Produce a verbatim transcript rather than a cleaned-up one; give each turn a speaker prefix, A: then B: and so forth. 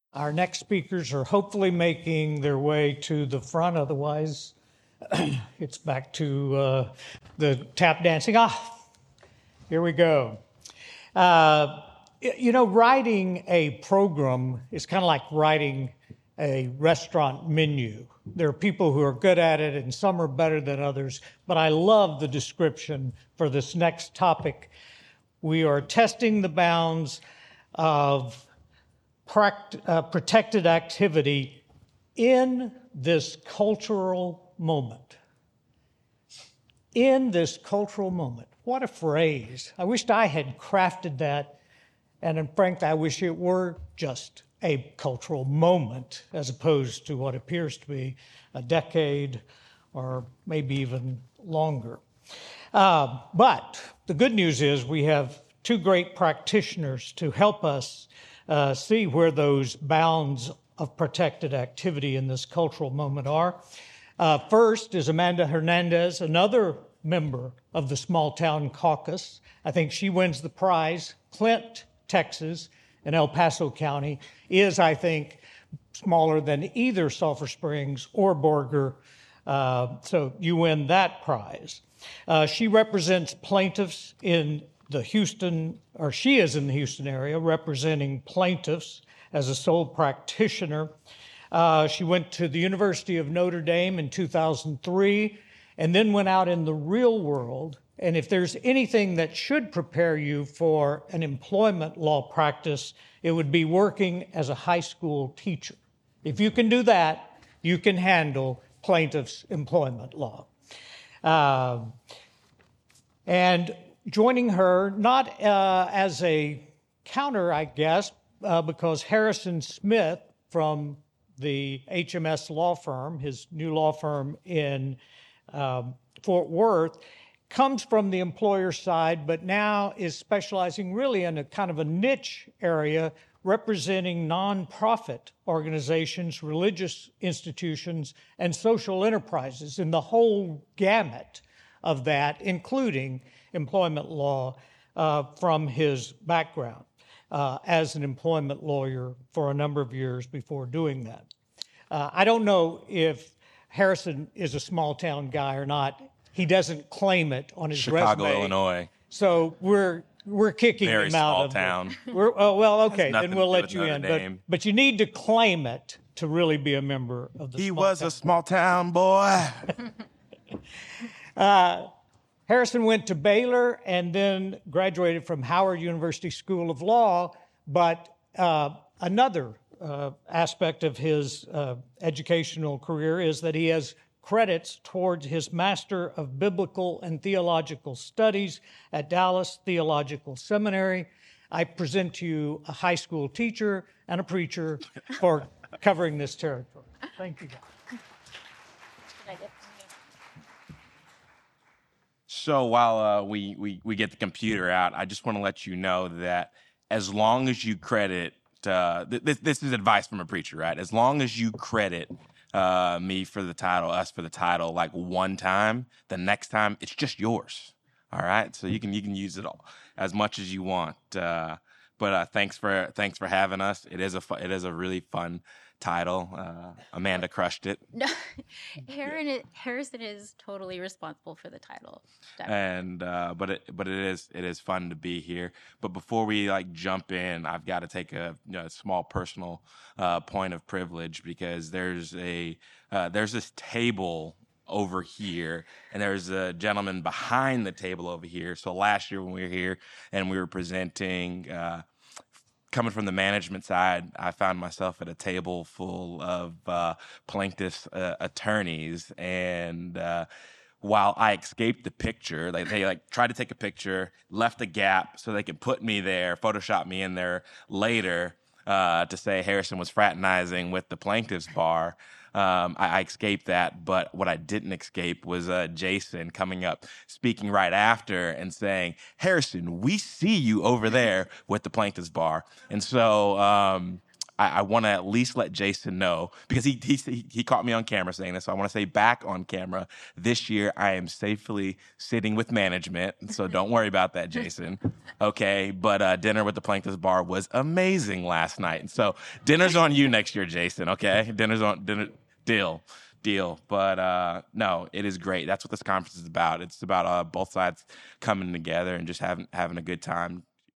A: Our next speakers are hopefully making their way to the front. Otherwise, it's back to uh, the tap dancing. Ah, here we go. Uh, you know, writing a program is kind of like writing a restaurant menu. There are people who are good at it, and some are better than others. But I love the description for this next topic. We are testing the bounds of Uh, protected activity in this cultural moment. In this cultural moment. What a phrase. I wished I had crafted that, and in fact, I wish it were just a cultural moment as opposed to what appears to be a decade or maybe even longer. Uh, but the good news is we have two great practitioners to help us Uh, see where those bounds of protected activity in this cultural moment are. Uh, first is Amanda Hernandez, another member of the Small Town Caucus. I think she wins the prize. Clint, Texas, in El Paso County is, I think, smaller than either Sulphur Springs or Borger, uh, so you win that prize. Uh, she represents plaintiffs in the Houston, or she is in the Houston area, representing plaintiffs as a sole practitioner. Uh, she went to the University of Notre Dame in two thousand three, and then went out in the real world. And if there's anything that should prepare you for an employment law practice, it would be working as a high school teacher. If you can do that, you can handle plaintiffs' employment law. Uh, and Joining her, not uh, as a counter, I guess, uh, because Harrison Smith from the H M S law firm, his new law firm in um, Fort Worth, comes from the employer side, but now is specializing really in a kind of a niche area representing nonprofit organizations, religious institutions, and social enterprises, in the whole gamut of that, including employment law uh, from his background uh, as an employment lawyer for a number of years before doing that. Uh, I don't know if Harrison is a small town guy or not. He doesn't claim it on his
B: Chicago,
A: resume.
B: Illinois.
A: So we're we're kicking
B: Very
A: him out
B: small
A: of
B: town.
A: We're, oh, well, okay,
B: nothing
A: then we'll
B: to do
A: let
B: with
A: you
B: Notre
A: in. But,
B: Dame.
A: but you need to claim it to really be a member of the
B: He
A: small
B: was
A: town.
B: a small town boy.
A: uh, Harrison went to Baylor and then graduated from Howard University School of Law, but uh, another uh, aspect of his uh, educational career is that he has credits towards his Master of Biblical and Theological Studies at Dallas Theological Seminary. I present to you a high school teacher and a preacher for covering this territory. Thank you, guys.
B: So while uh, we, we, we get the computer out, I just want to let you know that as long as you credit, uh, th- this, this is advice from a preacher, right? As long as you credit uh, me for the title, us for the title, like one time, the next time it's just yours. All right, so you can you can use it all as much as you want. Uh, but uh, thanks for thanks for having us. It is a fu- it is a really fun title. Uh, Amanda crushed it.
C: No, Harrison, Harrison is totally responsible for the title. Definitely.
B: And uh, but it but it is it is fun to be here. But before we like jump in, I've got to take a, you know, a small personal uh, point of privilege, because there's a uh, there's this table over here, and there's a gentleman behind the table over here. So last year when we were here and we were presenting, uh, coming from the management side, I found myself at a table full of uh, plaintiffs' uh, attorneys, and uh, while I escaped the picture, like they like tried to take a picture, left a gap so they could put me there, Photoshop me in there later uh, to say Harrison was fraternizing with the plaintiffs' bar. Um, I, I escaped that, but what I didn't escape was uh, Jason coming up, speaking right after and saying, Harrison, we see you over there with the plaintiff's bar. And so um, I, I want to at least let Jason know, because he, he he caught me on camera saying this. So I want to say back on camera, this year I am safely sitting with management. So don't worry about that, Jason. Okay, but uh, dinner with the Plankton's Bar was amazing last night. And so dinner's on you next year, Jason. Okay, dinner's on dinner deal. Deal. But uh, no, it is great. That's what this conference is about. It's about uh, both sides coming together and just having having a good time,